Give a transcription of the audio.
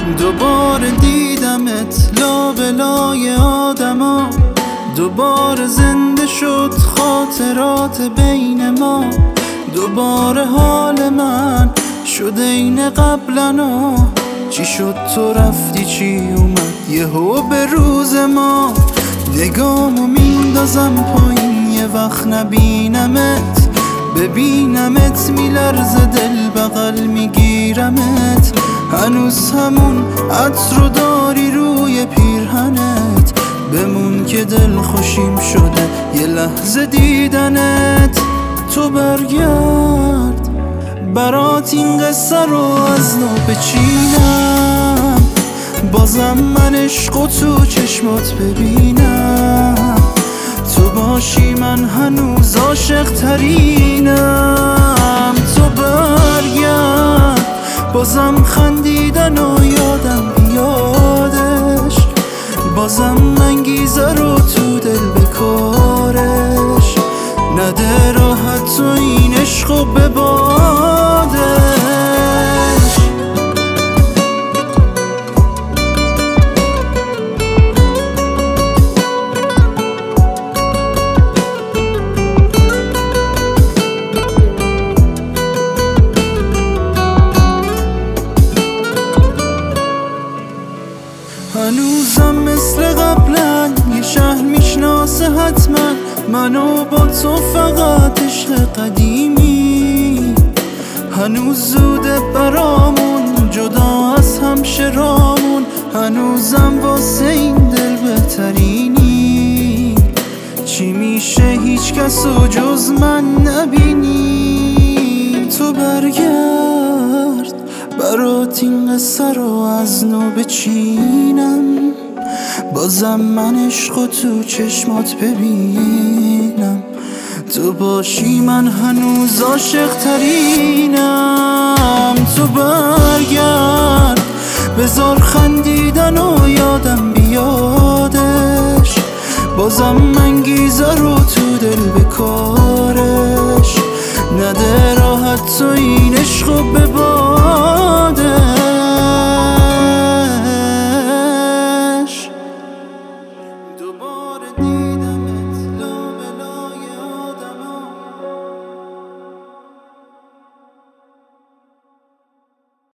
دوباره دیدمت لابلای آدما، دوباره زنده شد خاطرات بین ما، دوباره حال من شد این قبلنا. چی شد تو رفتی چی اومد یهو به روز ما؟ نگامو میندازم پایین یه وقت نبینمت، ببینمت میلرزه دل بغل میگیرمت، هنوز همون عطر رو داری روی پیرهنت، بمون که دل خوشیم شده یه لحظه دیدنت. تو برگرد برات این قصه رو از نو بچینم، بازم من عشقو تو چشمات ببینم، تو باشی من هنوز عاشق ترینم. تو برگرد بازم خندیدن و یادم بیادش، بازم انگیزه رو تو دل بکارش، نده راحت تو این عشقو به بادش. هنوزم مثل قبلا یه شهر میشناسه حتما منو با تو فقط عشق قدیمی، هنوز زوده برامون جدا از همشرامون، هنوزم واسه این دل بهترینی، چی میشه هیچ کسو جز من نبینی. تو برگرد برات این قصه رو از نو بچینم، بازم من عشقو تو چشمات ببینم، تو باشی من هنوز عاشق ترینم. تو برگرد بذار خندیدن و یادم بیادش، بازم